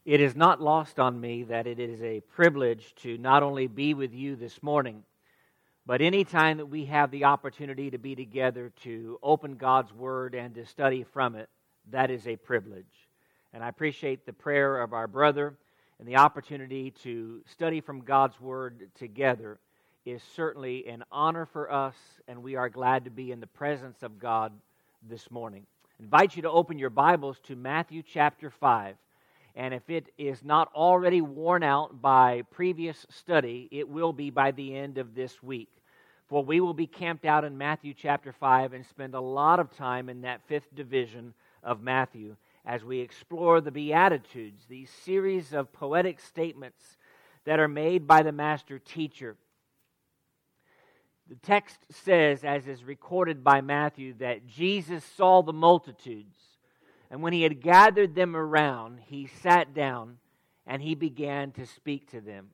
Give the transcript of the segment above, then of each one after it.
It is not lost on me that it is a privilege to not only be with you this morning, but any time that we have the opportunity to be together to open God's Word and to study from it, that is a privilege. And I appreciate the prayer of our brother, and the opportunity to study from God's Word together is certainly an honor for us, and we are glad to be in the presence of God this morning. I invite you to open your Bibles to Matthew chapter 5. And if it is not already worn out by previous study, it will be by the end of this week. For we will be camped out in Matthew chapter 5 and spend a lot of time in that fifth division of Matthew as we explore the Beatitudes, these series of poetic statements that are made by the Master Teacher. The text says, as is recorded by Matthew, that Jesus saw the multitudes. And when he had gathered them around, he sat down and he began to speak to them.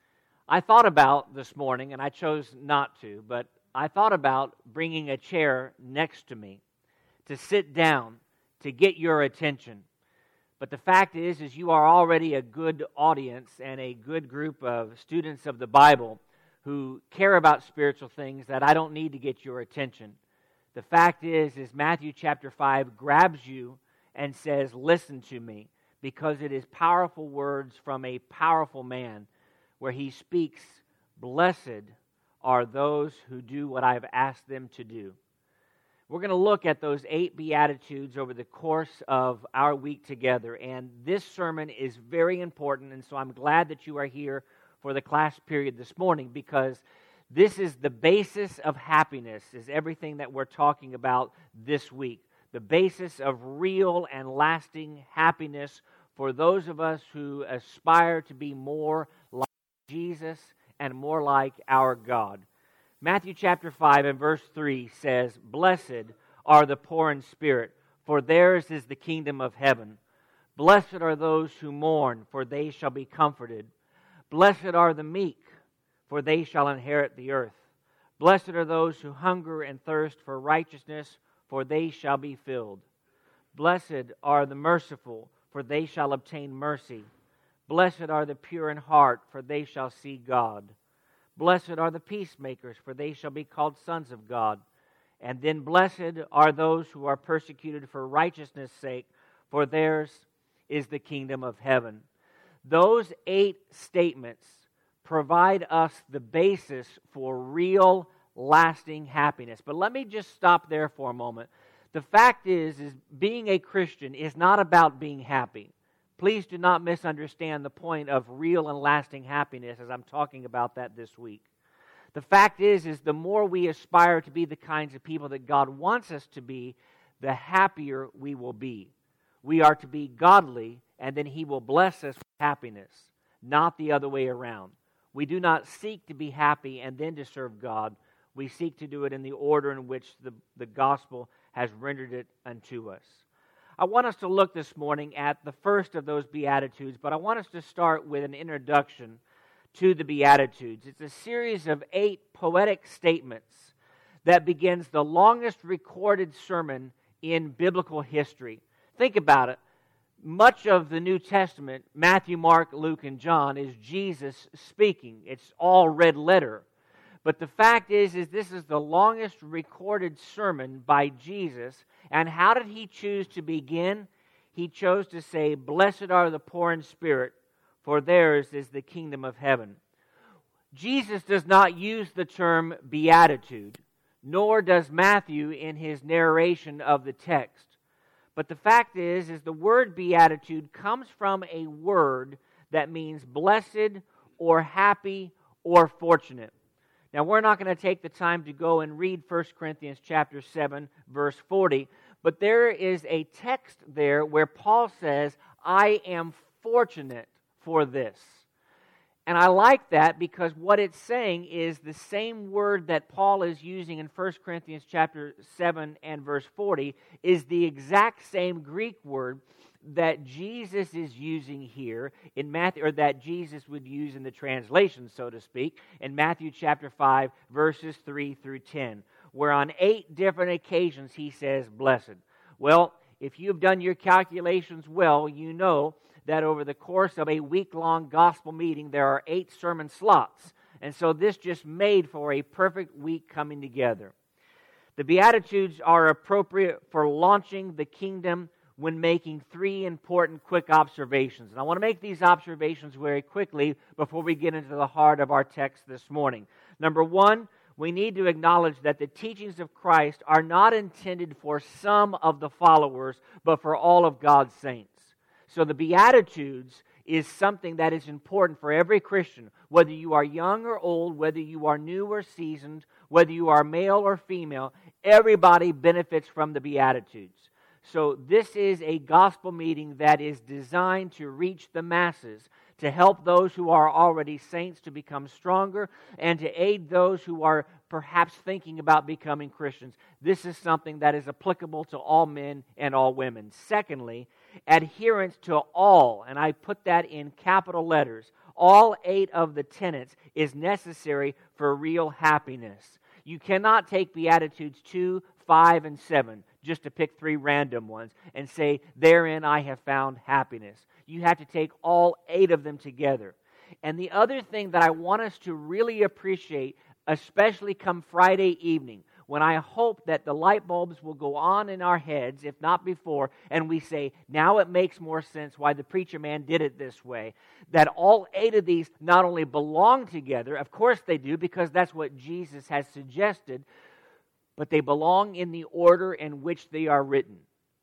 I thought about this morning, and I chose not to, but I thought about bringing a chair next to me to sit down, to get your attention. But the fact is you are already a good audience and a good group of students of the Bible who care about spiritual things that I don't need to get your attention. The fact is Matthew chapter 5 grabs you and says, listen to me, because it is powerful words from a powerful man where he speaks, blessed are those who do what I've asked them to do. We're going to look at those 8 Beatitudes over the course of our week together, and this sermon is very important, and so I'm glad that you are here for the class period this morning, because this is the basis of happiness, is everything that we're talking about this week. The basis of real and lasting happiness for those of us who aspire to be more like Jesus and more like our God. Matthew chapter 5 and verse 3 says, "Blessed are the poor in spirit, for theirs is the kingdom of heaven. Blessed are those who mourn, for they shall be comforted. Blessed are the meek, for they shall inherit the earth. Blessed are those who hunger and thirst for righteousness, for they shall be filled. Blessed are the merciful, for they shall obtain mercy. Blessed are the pure in heart, for they shall see God. Blessed are the peacemakers, for they shall be called sons of God. And then blessed are those who are persecuted for righteousness' sake, for theirs is the kingdom of heaven." Those 8 statements provide us the basis for real lasting happiness. But let me just stop there for a moment. The fact is being a Christian is not about being happy. Please do not misunderstand the point of real and lasting happiness as I'm talking about that this week. The fact is the more we aspire to be the kinds of people that God wants us to be, the happier we will be. We are to be godly, and then He will bless us with happiness, not the other way around. We do not seek to be happy and then to serve God. We seek to do it in the order in which the gospel has rendered it unto us. I want us to look this morning at the first of those Beatitudes, but I want us to start with an introduction to the Beatitudes. It's a series of 8 poetic statements that begins the longest recorded sermon in biblical history. Think about it. Much of the New Testament, Matthew, Mark, Luke, and John, is Jesus speaking. It's all red letter. But the fact is this is the longest recorded sermon by Jesus. And how did He choose to begin? He chose to say, "Blessed are the poor in spirit, for theirs is the kingdom of heaven." Jesus does not use the term beatitude, nor does Matthew in his narration of the text. But the fact is the word beatitude comes from a word that means blessed or happy or fortunate. Now, we're not going to take the time to go and read 1 Corinthians chapter 7, verse 40, but there is a text there where Paul says, "I am fortunate for this." And I like that because what it's saying is the same word that Paul is using in 1 Corinthians chapter 7 and verse 40 is the exact same Greek word that Jesus is using here in Matthew, or that Jesus would use in the translation, so to speak, in Matthew chapter 5, verses 3 through 10, where on 8 different occasions he says, "Blessed." Well, if you've done your calculations well, you know that over the course of a week-long gospel meeting, there are 8 sermon slots. And so this just made for a perfect week coming together. The Beatitudes are appropriate for launching the kingdom when making 3 important quick observations. And I want to make these observations very quickly before we get into the heart of our text this morning. Number 1, we need to acknowledge that the teachings of Christ are not intended for some of the followers, but for all of God's saints. So the Beatitudes is something that is important for every Christian, whether you are young or old, whether you are new or seasoned, whether you are male or female, everybody benefits from the Beatitudes. So this is a gospel meeting that is designed to reach the masses, to help those who are already saints to become stronger, and to aid those who are perhaps thinking about becoming Christians. This is something that is applicable to all men and all women. Secondly, adherence to all, and I put that in capital letters, all 8 of the tenets is necessary for real happiness. You cannot take Beatitudes 2, 5, and 7, just to pick 3 random ones, and say, therein I have found happiness. You have to take all 8 of them together. And the other thing that I want us to really appreciate, especially come Friday evening, when I hope that the light bulbs will go on in our heads, if not before, and we say, now it makes more sense why the preacher man did it this way, that all 8 of these not only belong together, of course they do, because that's what Jesus has suggested, but they belong in the order in which they are written.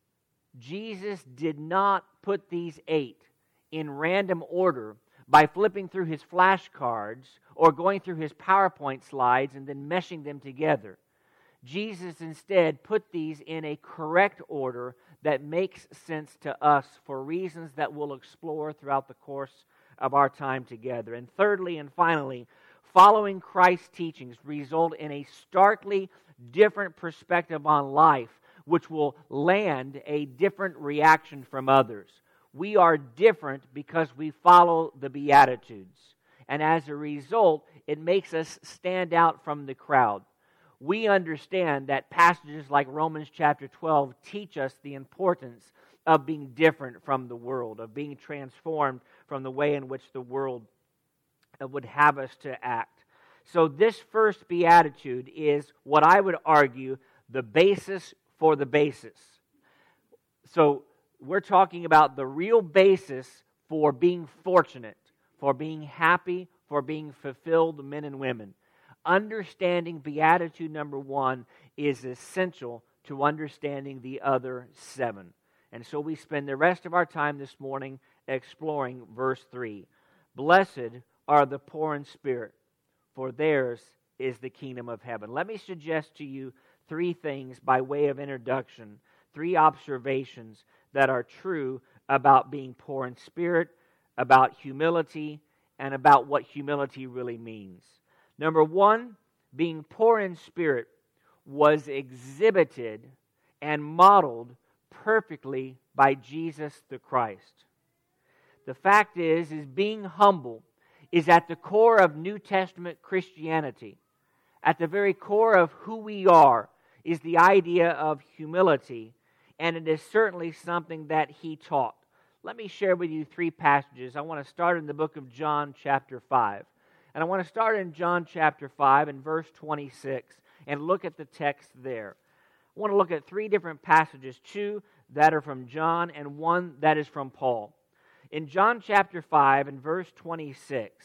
Jesus did not put these 8 in random order by flipping through his flashcards or going through his PowerPoint slides and then meshing them together. Jesus instead put these in a correct order that makes sense to us for reasons that we'll explore throughout the course of our time together. And thirdly and finally, following Christ's teachings result in a starkly different perspective on life, which will land a different reaction from others. We are different because we follow the Beatitudes. And as a result, it makes us stand out from the crowd. We understand that passages like Romans chapter 12 teach us the importance of being different from the world, of being transformed from the way in which the world would have us to act. So this first beatitude is what I would argue the basis for the basis. So we're talking about the real basis for being fortunate, for being happy, for being fulfilled men and women. Understanding beatitude number 1 is essential to understanding the other 7. And so we spend the rest of our time this morning exploring verse 3. Blessed are the poor in spirit, for theirs is the kingdom of heaven. Let me suggest to you 3 things by way of introduction, 3 observations that are true about being poor in spirit, about humility, and about what humility really means. Number 1, being poor in spirit was exhibited and modeled perfectly by Jesus the Christ. The fact is being humble is at the core of New Testament Christianity. At the very core of who we are is the idea of humility, and it is certainly something that he taught. Let me share with you 3 passages. I want to start in the book of John chapter 5. And I want to start in John chapter 5 and verse 26 and look at the text there. I want to look at 3 different passages, 2 that are from John and 1 that is from Paul. In John chapter 5 and verse 26,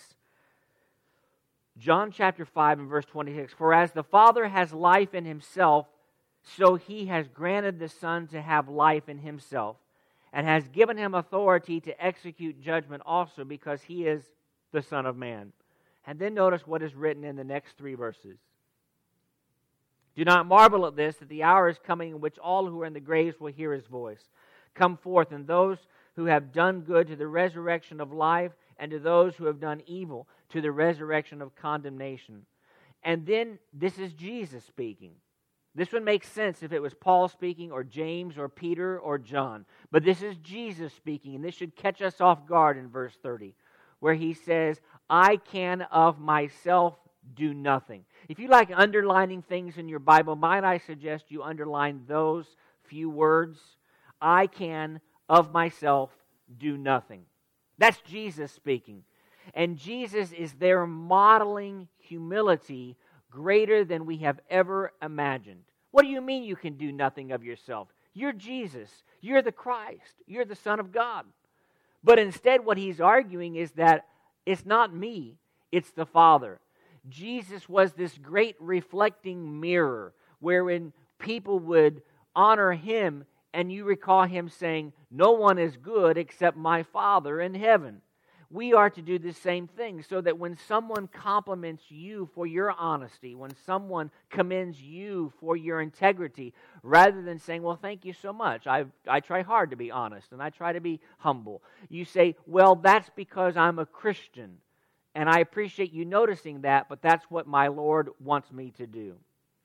John chapter 5 and verse 26, for as the Father has life in himself, so he has granted the Son to have life in himself, and has given him authority to execute judgment also, because he is the Son of Man. And then notice what is written in the next 3 verses. Do not marvel at this, that the hour is coming in which all who are in the graves will hear his voice. Come forth, and those who have done good to the resurrection of life, and to those who have done evil to the resurrection of condemnation. And then this is Jesus speaking. This would make sense if it was Paul speaking, or James, or Peter, or John. But this is Jesus speaking, and this should catch us off guard in verse 30, where he says, I can of myself do nothing. If you like underlining things in your Bible, might I suggest you underline those few words? I can of myself do nothing. That's Jesus speaking. And Jesus is there modeling humility greater than we have ever imagined. What do you mean you can do nothing of yourself? You're Jesus. You're the Christ. You're the Son of God. But instead what he's arguing is that it's not me, it's the Father. Jesus was this great reflecting mirror wherein people would honor him, and you recall him saying, "No one is good except my Father in heaven." We are to do the same thing, so that when someone compliments you for your honesty, when someone commends you for your integrity, rather than saying, "Well, thank you so much, I try hard to be honest, and I try to be humble," you say, "Well, that's because I'm a Christian, and I appreciate you noticing that, but that's what my Lord wants me to do.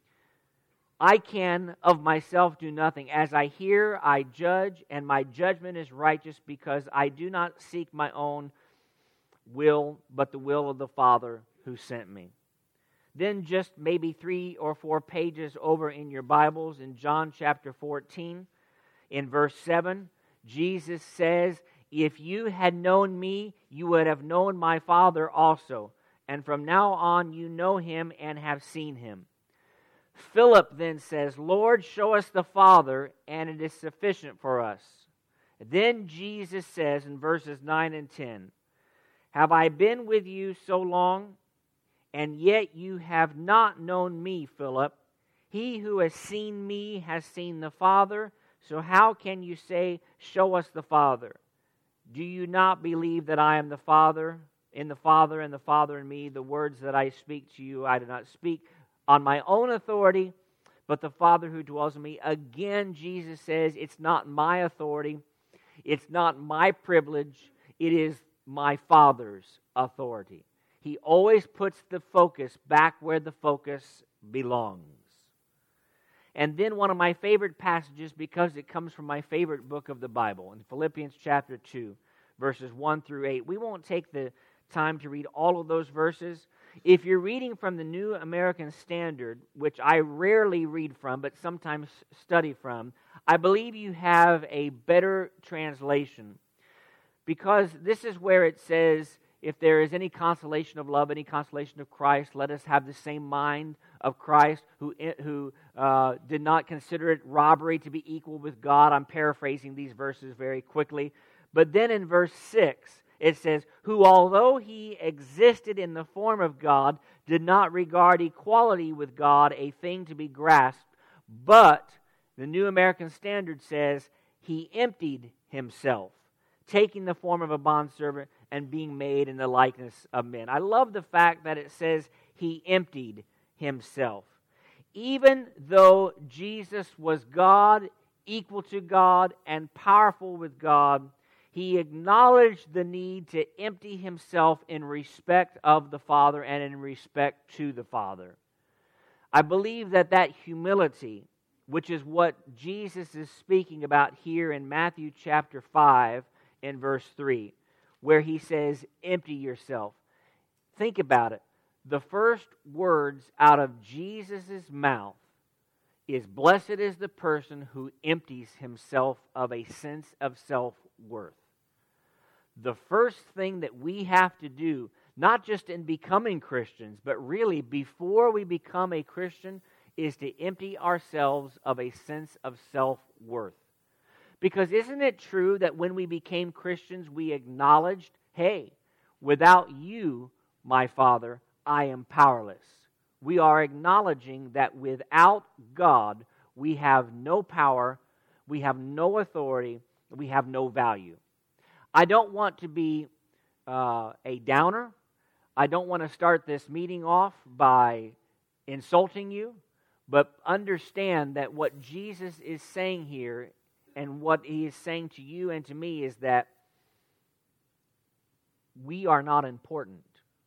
I can of myself do nothing. As I hear, I judge, and my judgment is righteous, because I do not seek my own will, but the will of the Father who sent me." Then just maybe 3 or 4 pages over in your Bibles, in John chapter 14, in verse 7, Jesus says, "If you had known me, you would have known my Father also. And from now on you know him and have seen him." Philip then says, "Lord, show us the Father, and it is sufficient for us." Then Jesus says in verses 9 and 10, "Have I been with you so long, and yet you have not known me, Philip? He who has seen me has seen the Father. So how can you say, 'Show us the Father'? Do you not believe that I am the Father, and the Father in me? The words that I speak to you, I do not speak on my own authority, but the Father who dwells in me." Again, Jesus says, it's not my authority, it's not my privilege, it is my Father's authority. He always puts the focus back where the focus belongs. And then one of my favorite passages, because it comes from my favorite book of the Bible, in Philippians chapter 2, verses 1 through 8. We won't take the time to read all of those verses. If you're reading from the New American Standard, which I rarely read from, but sometimes study from, I believe you have a better translation. Because this is where it says, "If there is any consolation of love, any consolation of Christ, let us have the same mind of Christ, who did not consider it robbery to be equal with God." I'm paraphrasing these verses very quickly. But then in verse 6, it says, "Who, although he existed in the form of God, did not regard equality with God a thing to be grasped, but," the New American Standard says, "he emptied himself, taking the form of a bondservant and being made in the likeness of men." I love the fact that it says he emptied himself. Even though Jesus was God, equal to God, and powerful with God, he acknowledged the need to empty himself in respect of the Father and in respect to the Father. I believe that humility, which is what Jesus is speaking about here in Matthew chapter 5, in verse 3, where he says, "Empty yourself." Think about it. The first words out of Jesus' mouth is, "Blessed is the person who empties himself of a sense of self-worth." The first thing that we have to do, not just in becoming Christians, but really before we become a Christian, is to empty ourselves of a sense of self-worth. Because isn't it true that when we became Christians, we acknowledged, "Hey, without you, my Father, I am powerless." We are acknowledging that without God, we have no power, we have no authority, we have no value. I don't want to be a downer. I don't want to start this meeting off by insulting you, but understand that what Jesus is saying here and what he is saying to you and to me is that we are not important.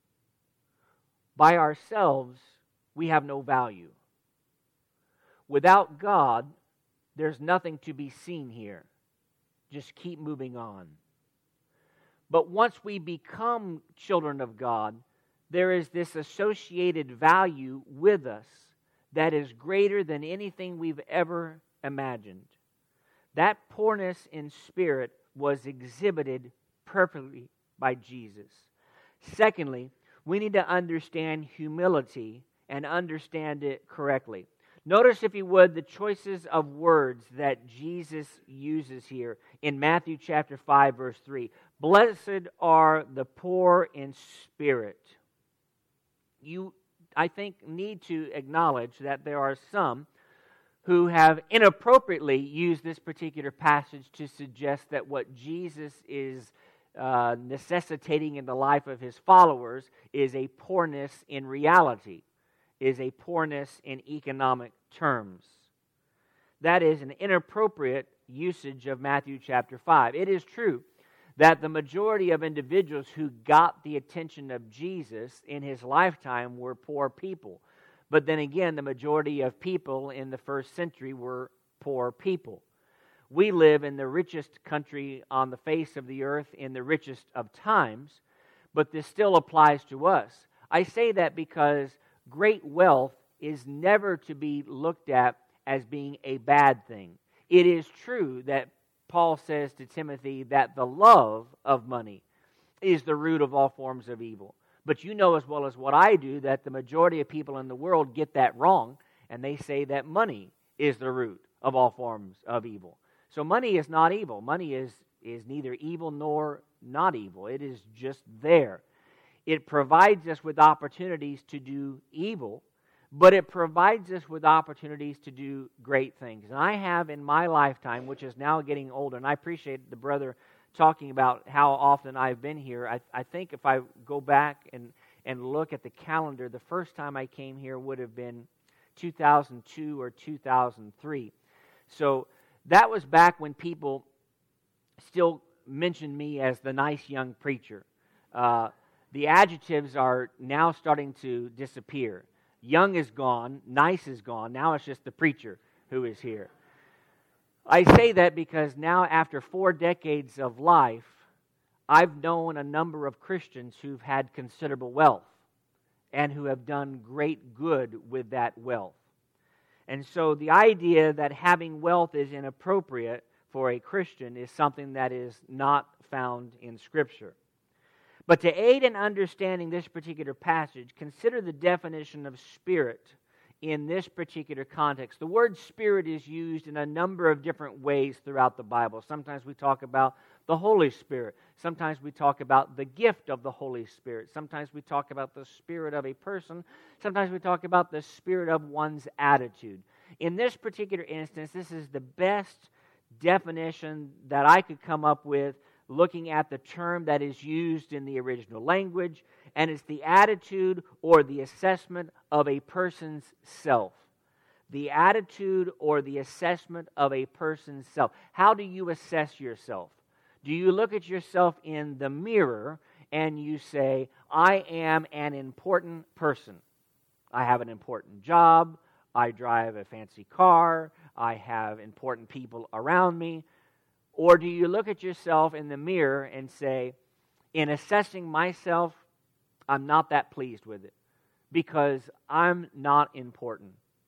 By ourselves, we have no value. Without God, there's nothing to be seen here. Just keep moving on. But once we become children of God, there is this associated value with us that is greater than anything we've ever imagined. That poorness in spirit was exhibited perfectly by Jesus. Secondly, we need to understand humility and understand it correctly. Notice, if you would, the choices of words that Jesus uses here in Matthew chapter 5, verse 3. Blessed are the poor in spirit. You, I think, need to acknowledge that there are some who have inappropriately used this particular passage to suggest that what Jesus is necessitating in the life of his followers is a poorness in reality, is a poorness in economic terms. That is an inappropriate usage of Matthew chapter 5. It is true that the majority of individuals who got the attention of Jesus in his lifetime were poor people. But then again, the majority of people in the first century were poor people. We live in the richest country on the face of the earth in the richest of times, but this still applies to us. I say that because great wealth is never to be looked at as being a bad thing. It is true that Paul says to Timothy that the love of money is the root of all forms of evil. But you know as well as what I do that the majority of people in the world get that wrong, and they say that money is the root of all forms of evil. So money is not evil. Money is neither evil nor not evil. It is just there. It provides us with opportunities to do evil, but it provides us with opportunities to do great things. And I have in my lifetime, which is now getting older, and I appreciate the brother talking about how often I've been here. I think if I go back and look at the calendar, the first time I came here would have been 2002 or 2003. So that was back when people still mentioned me as the nice young preacher. The adjectives are now starting to disappear. Young is gone, nice is gone, now it's just the preacher who is here. I say that because now, after 4 decades of life, I've known a number of Christians who've had considerable wealth and who have done great good with that wealth. And so the idea that having wealth is inappropriate for a Christian is something that is not found in Scripture. But to aid in understanding this particular passage, consider the definition of spirit in this particular context. The word spirit is used in a number of different ways throughout the Bible. Sometimes we talk about the Holy Spirit. Sometimes we talk about the gift of the Holy Spirit. Sometimes we talk about the spirit of a person. Sometimes we talk about the spirit of one's attitude. In this particular instance, this is the best definition that I could come up with, looking at the term that is used in the original language, and it's the attitude or the assessment of a person's self. The attitude or the assessment of a person's self. How do you assess yourself? Do you look at yourself in the mirror and you say, I am an important person. I have an important job. I drive a fancy car. I have important people around me. Or do you look at yourself in the mirror and say, in assessing myself, I'm not that pleased with it because I'm not important.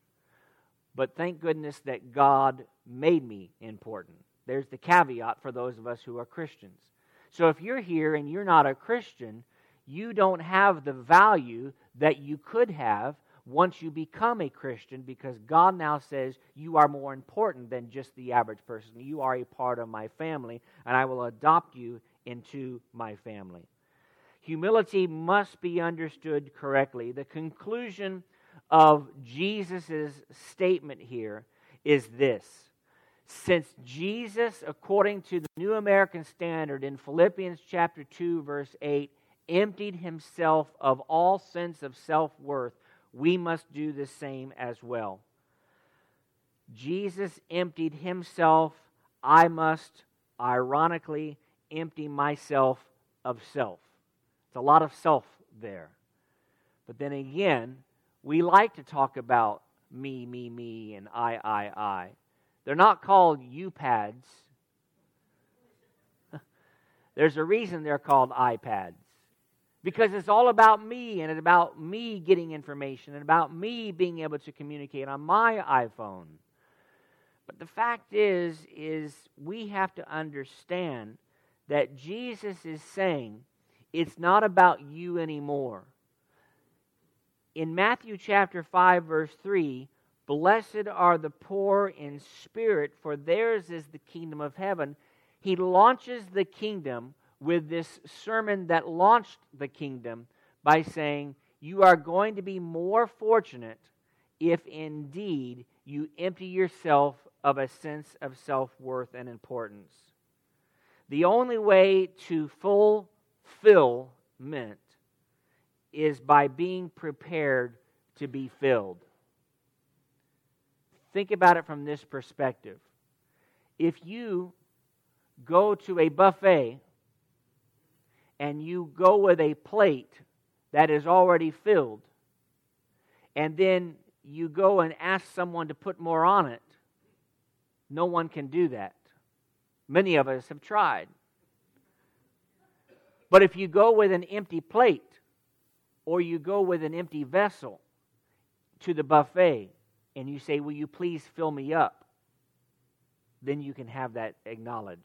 But thank goodness that God made me important. There's the caveat for those of us who are Christians. So if you're here and you're not a Christian, you don't have the value that you could have once you become a Christian, because God now says you are more important than just the average person. You are a part of my family, and I will adopt you into my family. Humility must be understood correctly. The conclusion of Jesus' statement here is this. Since Jesus, according to the New American Standard in Philippians chapter 2, verse 8, emptied himself of all sense of self-worth, we must do the same as well. Jesus emptied himself. I must, ironically, empty myself of self. It's a lot of self there. But then again, we like to talk about me, and I. They're not called you-pads. There's a reason they're called iPads. Because it's all about me, and it's about me getting information, and about me being able to communicate on my iPhone. But the fact is we have to understand that Jesus is saying It's not about you anymore. In Matthew chapter 5, verse 3, blessed are the poor in spirit, for theirs is the kingdom of heaven. He launches the kingdom with this sermon that launched the kingdom by saying, you are going to be more fortunate if indeed you empty yourself of a sense of self-worth and importance. The only way to fulfillment is by being prepared to be filled. Think about it from this perspective. If you go to a buffet and you go with a plate that is already filled, and then you go and ask someone to put more on it, no one can do that. Many of us have tried. But if you go with an empty plate, or you go with an empty vessel to the buffet, and you say, will you please fill me up? Then you can have that acknowledged.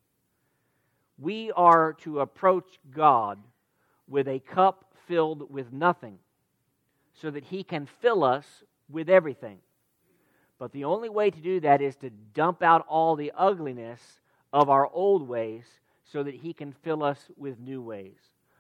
We are to approach God with a cup filled with nothing, so that He can fill us with everything. But the only way to do that is to dump out all the ugliness of our old ways, so that He can fill us with new ways.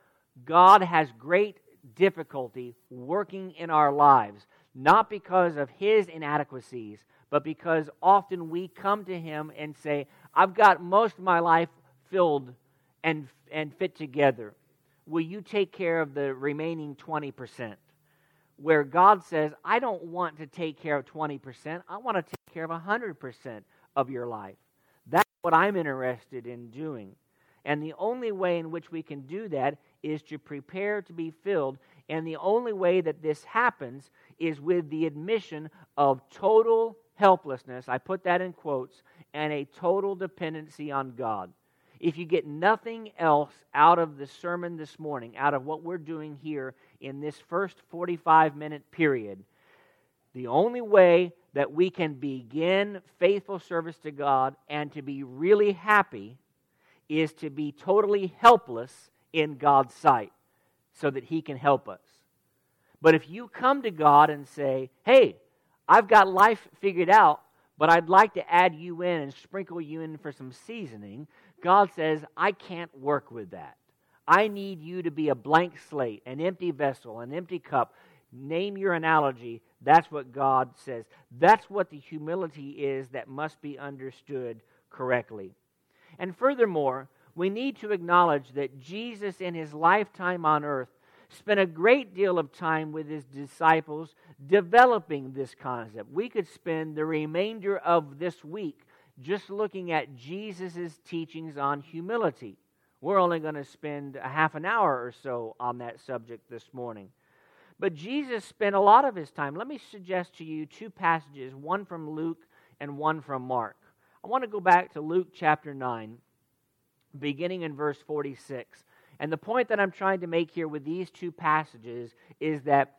God has great difficulty working in our lives, not because of His inadequacies, but because often we come to Him and say, I've got most of my life filled and fit together. Will you take care of the remaining 20%? Where God says, I don't want to take care of 20%, I want to take care of 100% of your life. That's what I'm interested in doing. And the only way in which we can do that is to prepare to be filled. And the only way that this happens is with the admission of total helplessness, I put that in quotes, and a total dependency on God. If you get nothing else out of the sermon this morning, out of what we're doing here in this first 45-minute period, the only way that we can begin faithful service to God and to be really happy is to be totally helpless in God's sight so that He can help us. But if you come to God and say, hey, I've got life figured out, but I'd like to add you in and sprinkle you in for some seasoning, God says, I can't work with that. I need you to be a blank slate, an empty vessel, an empty cup. Name your analogy. That's what God says. That's what the humility is that must be understood correctly. And furthermore, we need to acknowledge that Jesus in His lifetime on earth spent a great deal of time with His disciples developing this concept. We could spend the remainder of this week just looking at Jesus' teachings on humility. We're only going to spend a half an hour or so on that subject this morning. But Jesus spent a lot of His time. Let me suggest to you two passages, one from Luke and one from Mark. I want to go back to Luke chapter 9, beginning in verse 46. And the point that I'm trying to make here with these two passages is that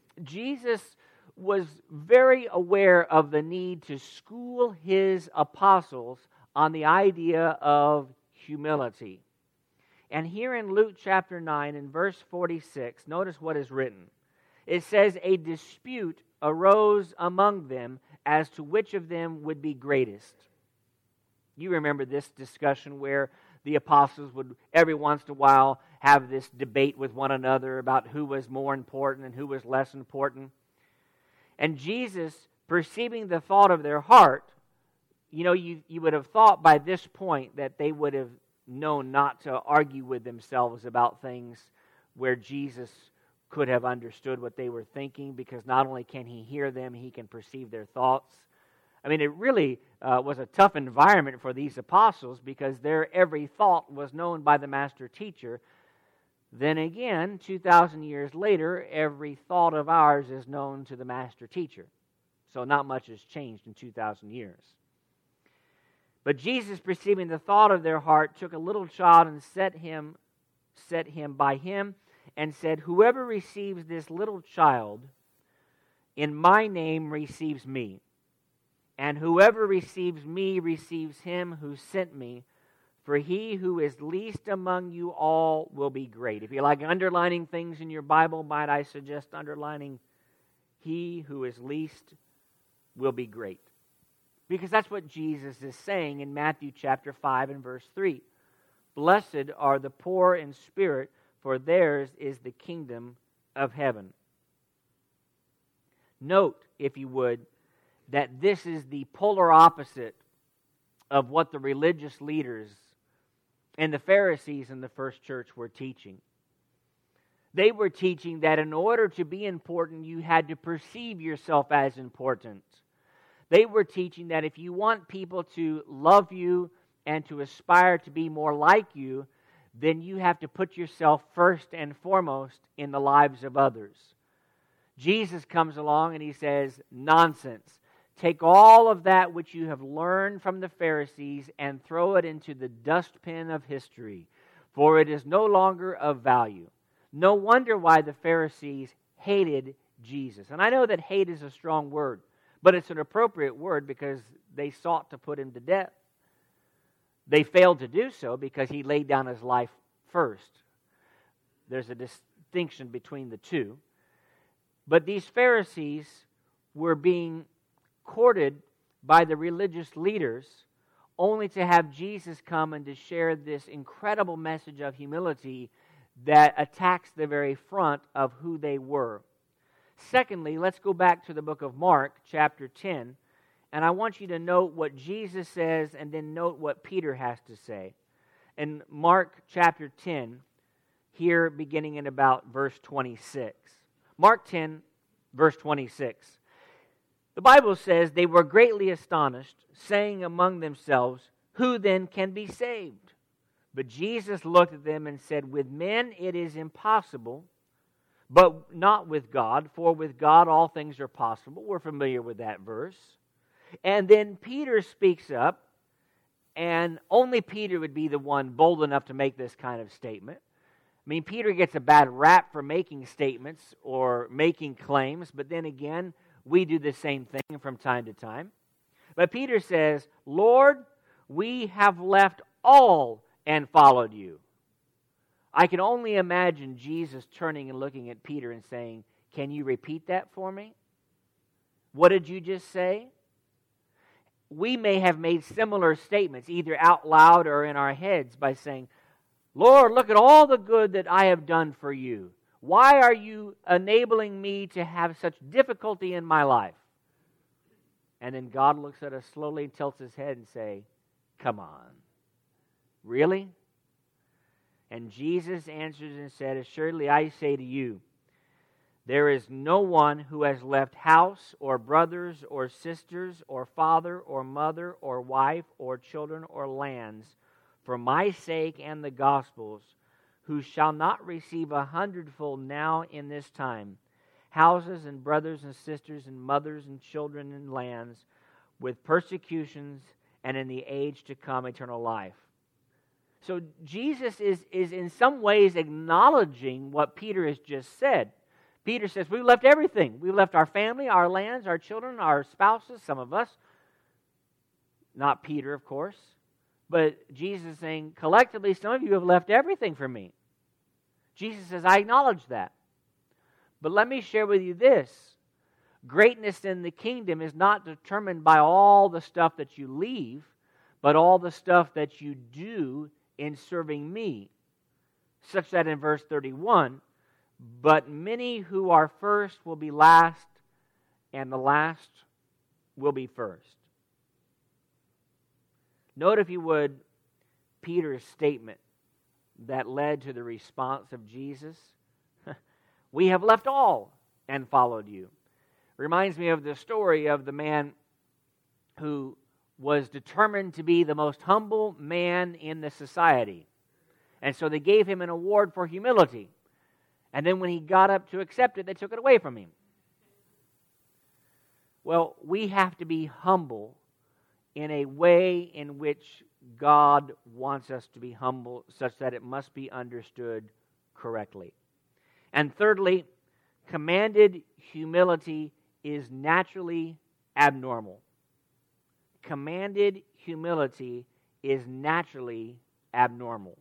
Jesus was very aware of the need to school His apostles on the idea of humility. And here in Luke chapter 9, in verse 46, notice what is written. It says, a dispute arose among them as to which of them would be greatest. You remember this discussion where the apostles would every once in a while have this debate with one another about who was more important and who was less important. And Jesus, perceiving the thought of their heart, you would have thought by this point that they would have known not to argue with themselves about things where Jesus could have understood what they were thinking, because not only can He hear them, He can perceive their thoughts. I mean, it really was a tough environment for these apostles because their every thought was known by the master teacher. Then again, 2,000 years later, every thought of ours is known to the master teacher. So not much has changed in 2,000 years. But Jesus, perceiving the thought of their heart, took a little child and set him by him and said, whoever receives this little child in my name receives me. And whoever receives me receives him who sent me. For he who is least among you all will be great. If you like underlining things in your Bible, might I suggest underlining he who is least will be great. Because that's what Jesus is saying in Matthew chapter 5 and verse 3. Blessed are the poor in spirit, for theirs is the kingdom of heaven. Note, if you would, that this is the polar opposite of what the religious leaders and the Pharisees in the first church were teaching. They were teaching that in order to be important, you had to perceive yourself as important. They were teaching that if you want people to love you and to aspire to be more like you, then you have to put yourself first and foremost in the lives of others. Jesus comes along and he says, nonsense. Take all of that which you have learned from the Pharisees and throw it into the dustbin of history, for it is no longer of value. No wonder why the Pharisees hated Jesus. And I know that hate is a strong word, but it's an appropriate word because they sought to put him to death. They failed to do so because he laid down his life first. There's a distinction between the two. But these Pharisees were being courted by the religious leaders only to have Jesus come and to share this incredible message of humility that attacks the very front of who they were. Secondly, let's go back to the book of Mark, chapter 10, and I want you to note what Jesus says and then note what Peter has to say. In Mark chapter 10, here beginning in about verse 26. Mark 10, verse 26. The Bible says, they were greatly astonished, saying among themselves, who then can be saved? But Jesus looked at them and said, with men it is impossible, but not with God, for with God all things are possible. We're familiar with that verse. And then Peter speaks up, and only Peter would be the one bold enough to make this kind of statement. I mean, Peter gets a bad rap for making statements or making claims, but then again, we do the same thing from time to time. But Peter says, Lord, we have left all and followed you. I can only imagine Jesus turning and looking at Peter and saying, can you repeat that for me? What did you just say? We may have made similar statements, either out loud or in our heads, by saying, Lord, look at all the good that I have done for you. Why are you enabling me to have such difficulty in my life? And then God looks at us slowly and tilts his head and say, come on. Really? And Jesus answers and said, assuredly I say to you, there is no one who has left house or brothers or sisters or father or mother or wife or children or lands for my sake and the gospel's, who shall not receive 100-fold now in this time, houses and brothers and sisters and mothers and children and lands, with persecutions and in the age to come eternal life. So Jesus is in some ways acknowledging what Peter has just said. Peter says, we've left everything. We've left our family, our lands, our children, our spouses, some of us. Not Peter, of course. But Jesus is saying, collectively, some of you have left everything for me. Jesus says, I acknowledge that. But let me share with you this. Greatness in the kingdom is not determined by all the stuff that you leave, but all the stuff that you do in serving me. Such that in verse 31, but many who are first will be last, and the last will be first. Note, if you would, Peter's statement that led to the response of Jesus. We have left all and followed you. Reminds me of the story of the man who was determined to be the most humble man in the society. And so they gave him an award for humility. And then when he got up to accept it, they took it away from him. Well, we have to be humble in a way in which God wants us to be humble, such that it must be understood correctly. And thirdly, commanded humility is naturally abnormal. Commanded humility is naturally abnormal.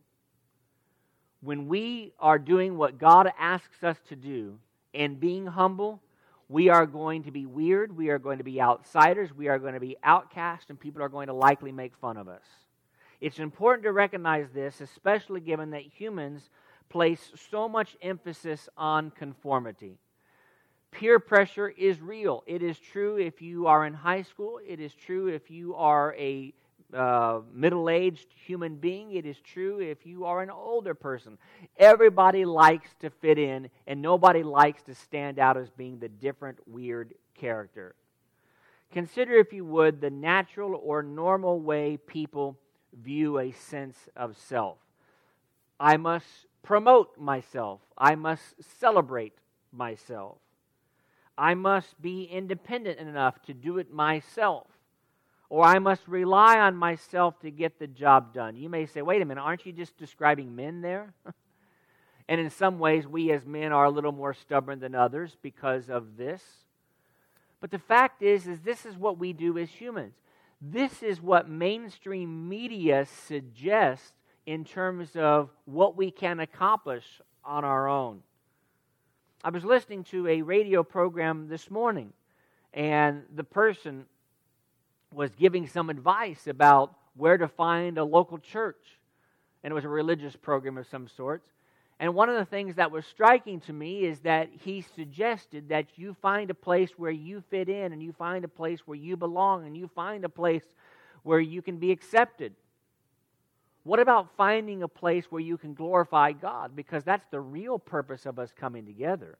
When we are doing what God asks us to do and being humble, we are going to be weird, we are going to be outsiders, we are going to be outcast, and people are going to likely make fun of us. It's important to recognize this, especially given that humans place so much emphasis on conformity. Peer pressure is real. It is true if you are in high school. It is true if you are a middle-aged human being. It is true if you are an older person. Everybody likes to fit in, and nobody likes to stand out as being the different, weird character. Consider, if you would, the natural or normal way people view a sense of self. I must promote myself. I must celebrate myself. I must be independent enough to do it myself. Or I must rely on myself to get the job done. You may say, wait a minute, aren't you just describing men there? And in some ways, we as men are a little more stubborn than others because of this. But the fact is this is what we do as humans. This is what mainstream media suggests in terms of what we can accomplish on our own. I was listening to a radio program this morning, and the person was giving some advice about where to find a local church. And it was a religious program of some sorts. And one of the things that was striking to me is that he suggested that you find a place where you fit in, and you find a place where you belong, and you find a place where you can be accepted. What about finding a place where you can glorify God? Because that's the real purpose of us coming together.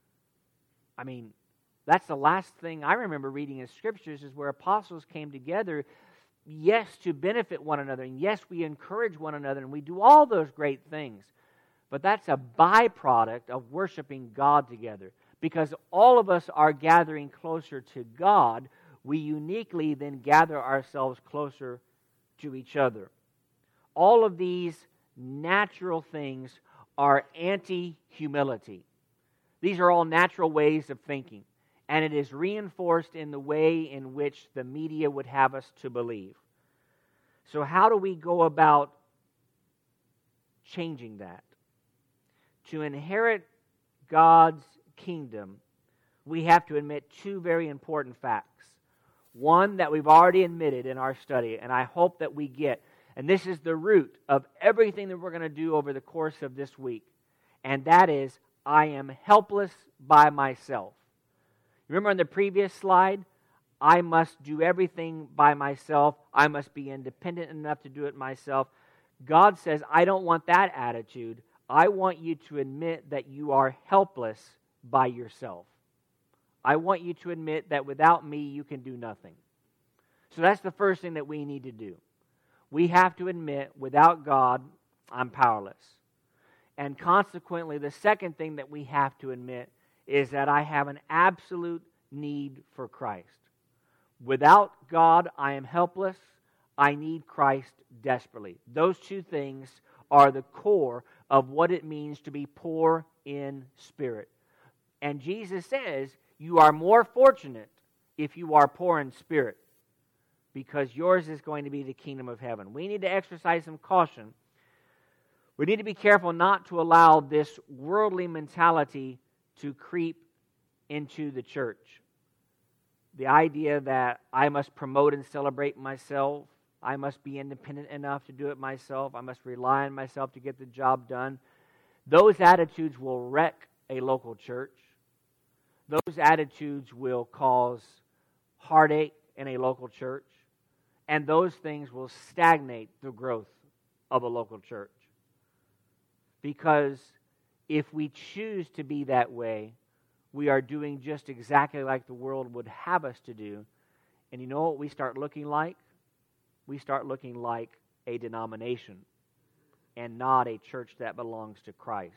I mean, that's the last thing I remember reading in Scriptures is where apostles came together, yes, to benefit one another, and yes, we encourage one another, and we do all those great things. But that's a byproduct of worshiping God together. Because all of us are gathering closer to God, we uniquely then gather ourselves closer to each other. All of these natural things are anti-humility. These are all natural ways of thinking, and it is reinforced in the way in which the media would have us to believe. So how do we go about changing that? To inherit God's kingdom, we have to admit two very important facts. One that we've already admitted in our study, and I hope that we get. And this is the root of everything that we're going to do over the course of this week. And that is, I am helpless by myself. Remember on the previous slide, I must do everything by myself. I must be independent enough to do it myself. God says, I don't want that attitude. I want you to admit that you are helpless by yourself. I want you to admit that without me, you can do nothing. So that's the first thing that we need to do. We have to admit, without God, I'm powerless. And consequently, the second thing that we have to admit is that I have an absolute need for Christ. Without God, I am helpless. I need Christ desperately. Those two things are the core of what it means to be poor in spirit. And Jesus says, you are more fortunate if you are poor in spirit, because yours is going to be the kingdom of heaven. We need to exercise some caution. We need to be careful not to allow this worldly mentality to creep into the church. The idea that I must promote and celebrate myself, I must be independent enough to do it myself, I must rely on myself to get the job done. Those attitudes will wreck a local church. Those attitudes will cause heartache in a local church. And those things will stagnate the growth of a local church. Because if we choose to be that way, we are doing just exactly like the world would have us to do. And you know what we start looking like? We start looking like a denomination and not a church that belongs to Christ.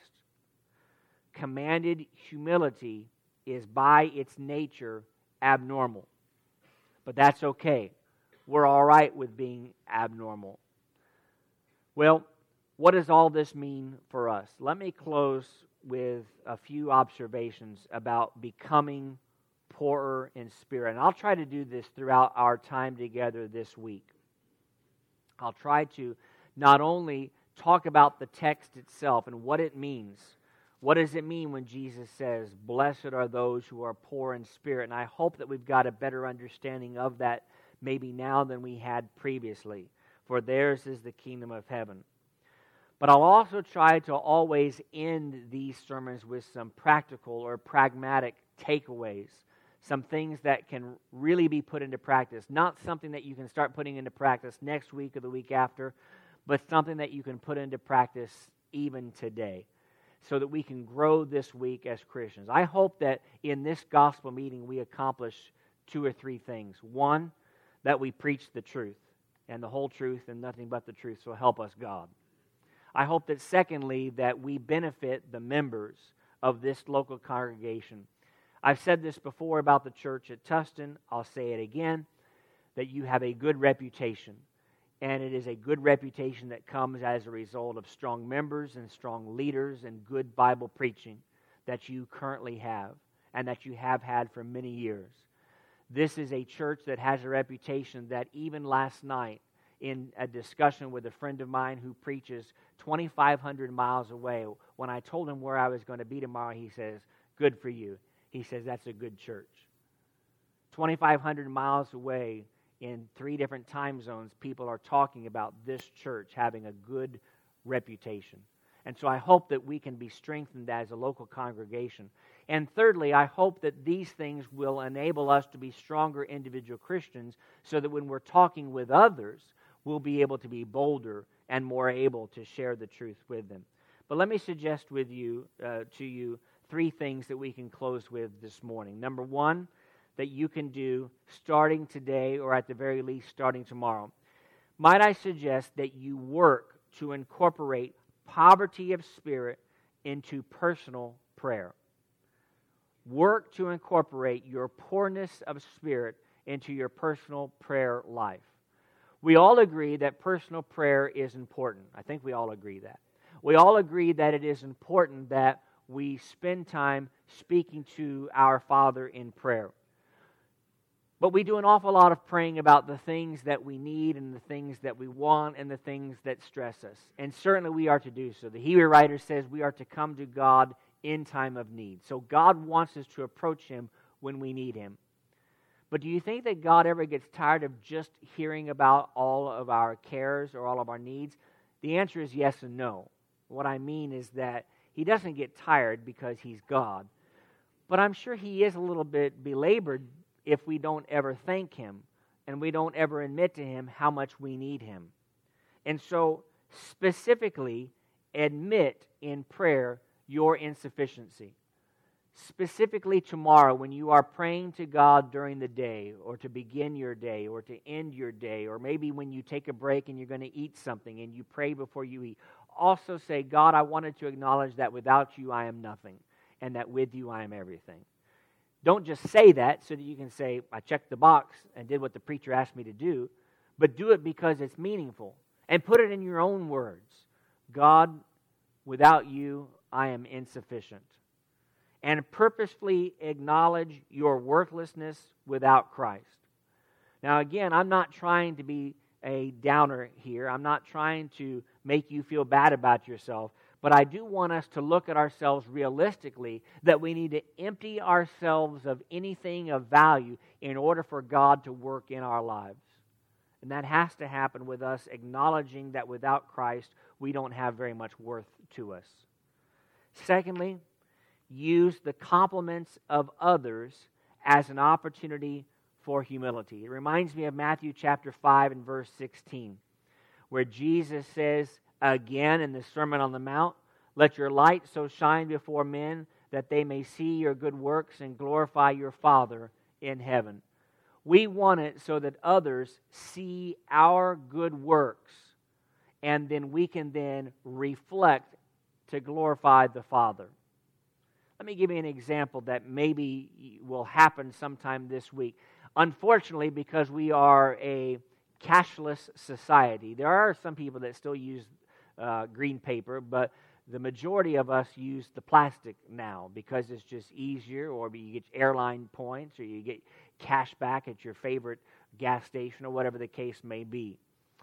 Commanded humility is by its nature abnormal. But that's okay. We're all right with being abnormal. Well, what does all this mean for us? Let me close with a few observations about becoming poorer in spirit. And I'll try to do this throughout our time together this week. I'll try to not only talk about the text itself and what it means. What does it mean when Jesus says, "Blessed are those who are poor in spirit"? And I hope that we've got a better understanding of that maybe now than we had previously. For theirs is the kingdom of heaven. But I'll also try to always end these sermons with some practical or pragmatic takeaways, some things that can really be put into practice. Not something that you can start putting into practice next week or the week after, but something that you can put into practice even today, so that we can grow this week as Christians. I hope that in this gospel meeting we accomplish 2 or 3 things. One, that we preach the truth, and the whole truth and nothing but the truth, so help us God. I hope that secondly, that we benefit the members of this local congregation. I've said this before about the church at Tustin. I'll say it again, that you have a good reputation. And it is a good reputation that comes as a result of strong members and strong leaders and good Bible preaching that you currently have and that you have had for many years. This is a church that has a reputation that even last night, in a discussion with a friend of mine who preaches 2,500 miles away, when I told him where I was going to be tomorrow, he says, "Good for you." He says, "That's a good church." 2,500 miles away in 3 different time zones, people are talking about this church having a good reputation. And so I hope that we can be strengthened as a local congregation. And thirdly, I hope that these things will enable us to be stronger individual Christians so that when we're talking with others, we'll be able to be bolder and more able to share the truth with them. But let me suggest to you 3 things that we can close with this morning. Number 1, that you can do starting today or at the very least starting tomorrow. Might I suggest that you work to incorporate poverty of spirit into personal prayer. Work to incorporate your poorness of spirit into your personal prayer life. We all agree that personal prayer is important. I think we all agree that. We all agree that it is important that we spend time speaking to our Father in prayer. But we do an awful lot of praying about the things that we need and the things that we want and the things that stress us. And certainly we are to do so. The Hebrew writer says we are to come to God in time of need. So God wants us to approach Him when we need Him. But do you think that God ever gets tired of just hearing about all of our cares or all of our needs? The answer is yes and no. What I mean is that He doesn't get tired because He's God. But I'm sure He is a little bit belabored if we don't ever thank Him and we don't ever admit to Him how much we need Him. And so specifically admit in prayer your insufficiency. Specifically tomorrow when you are praying to God during the day or to begin your day or to end your day, or maybe when you take a break and you're going to eat something and you pray before you eat, also say, God, I wanted to acknowledge that without you I am nothing and that with you I am everything. Don't just say that so that you can say, I checked the box and did what the preacher asked me to do, but do it because it's meaningful and put it in your own words. God, without you I am insufficient. And purposefully acknowledge your worthlessness without Christ. Now again, I'm not trying to be a downer here. I'm not trying to make you feel bad about yourself. But I do want us to look at ourselves realistically, that we need to empty ourselves of anything of value in order for God to work in our lives. And that has to happen with us acknowledging that without Christ, we don't have very much worth to us. Secondly, use the compliments of others as an opportunity for humility. It reminds me of Matthew chapter 5 and verse 16, where Jesus says again in the Sermon on the Mount, let your light so shine before men that they may see your good works and glorify your Father in heaven. We want it so that others see our good works, and then we can then reflect to glorify the Father. Let me give you an example that maybe will happen sometime this week. Unfortunately, because we are a cashless society, there are some people that still use green paper, but the majority of us use the plastic now because it's just easier, or you get airline points, or you get cash back at your favorite gas station, or whatever the case may be.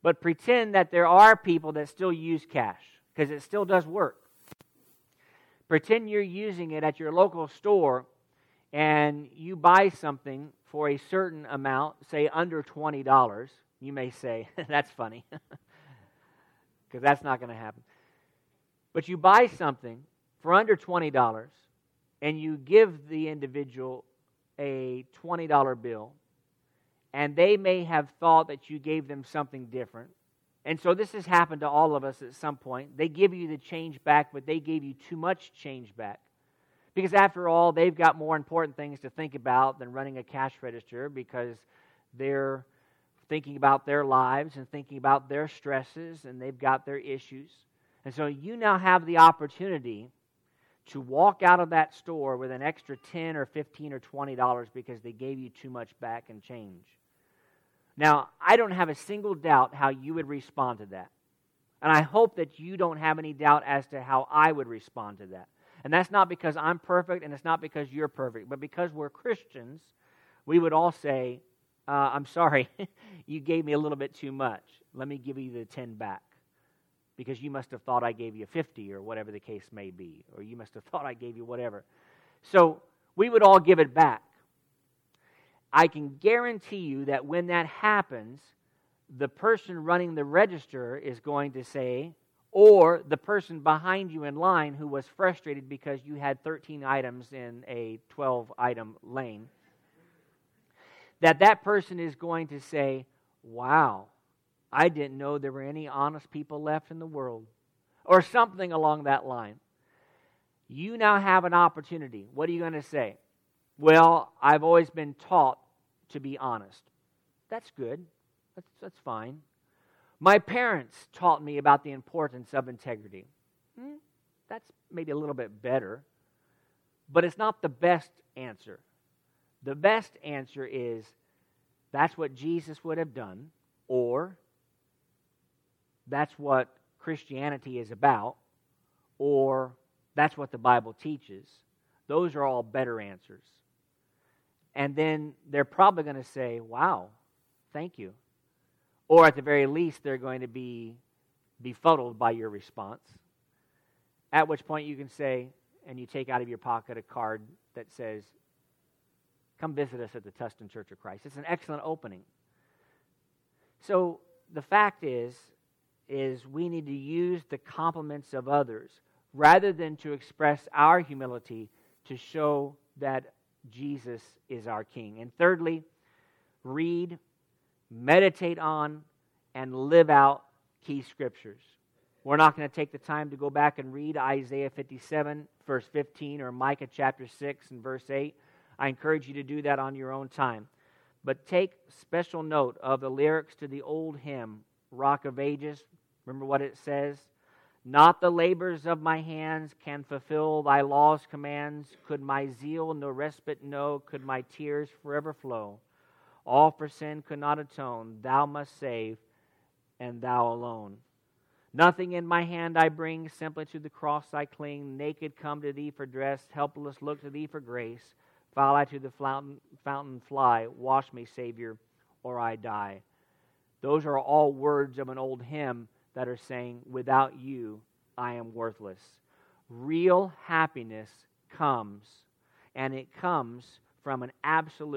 But pretend that there are people that still use cash, because it still does work. Pretend you're using it at your local store, and you buy something for a certain amount, say under $20. You may say, that's funny, because that's not going to happen. But you buy something for under $20, and you give the individual a $20 bill, and they may have thought that you gave them something different. And so this has happened to all of us at some point. They give you the change back, but they gave you too much change back. Because after all, they've got more important things to think about than running a cash register, because they're thinking about their lives and thinking about their stresses, and they've got their issues. And so you now have the opportunity to walk out of that store with an extra $10 or $15 or $20 because they gave you too much back in change. Now, I don't have a single doubt how you would respond to that. And I hope that you don't have any doubt as to how I would respond to that. And that's not because I'm perfect, and it's not because you're perfect, but because we're Christians, we would all say, I'm sorry, you gave me a little bit too much. Let me give you the 10 back. Because you must have thought I gave you 50 or whatever the case may be. Or you must have thought I gave you whatever. So we would all give it back. I can guarantee you that when that happens, the person running the register is going to say, or the person behind you in line who was frustrated because you had 13 items in a 12-item lane, that person is going to say, wow, I didn't know there were any honest people left in the world, or something along that line. You now have an opportunity. What are you going to say? Well, I've always been taught to be honest. That's good. That's fine. My parents taught me about the importance of integrity. That's maybe a little bit better, but it's not the best answer. The best answer is, that's what Jesus would have done, or that's what Christianity is about, or that's what the Bible teaches. Those are all better answers. And then they're probably going to say, wow, thank you. Or at the very least, they're going to be befuddled by your response. At which point you can say, and you take out of your pocket a card that says, come visit us at the Tustin Church of Christ. It's an excellent opening. So the fact is we need to use the compliments of others rather than to express our humility to show that Jesus is our King. And thirdly, read, meditate on, and live out key scriptures. We're not going to take the time to go back and read Isaiah 57, verse 15, or Micah chapter 6 and verse 8. I encourage you to do that on your own time. But take special note of the lyrics to the old hymn, Rock of Ages. Remember what it says? Not the labors of my hands can fulfill thy law's commands. Could my zeal no respite know? Could my tears forever flow? All for sin could not atone. Thou must save, and thou alone. Nothing in my hand I bring, simply to the cross I cling. Naked come to thee for dress, helpless look to thee for grace. Foul I to the fountain fly, wash me, Savior, or I die. Those are all words of an old hymn that are saying, without you, I am worthless. Real happiness comes, and it comes from an absolute